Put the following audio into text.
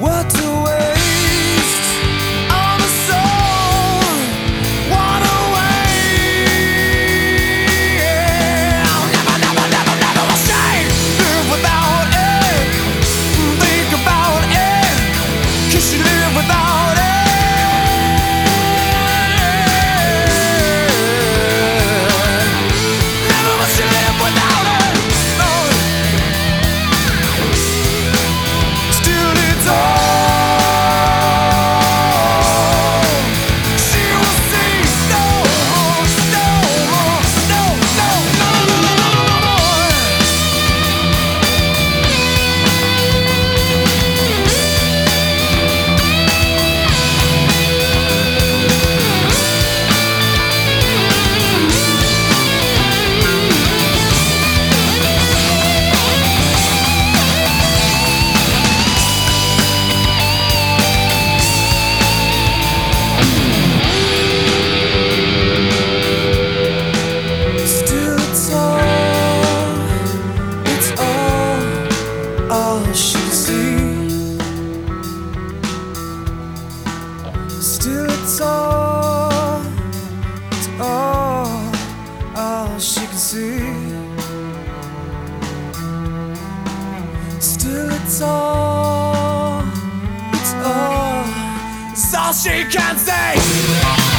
What to waste on a soul? What a waste. Never, never, never, never a shame. Live without it. Think about it. 'Cause you live without it. Never must you live without it. No. Still it's all. She will see no more, no more, no, no, no, no, no, no, no more. Still it's all she can see. Still it's all she can see. Still it's all she can say.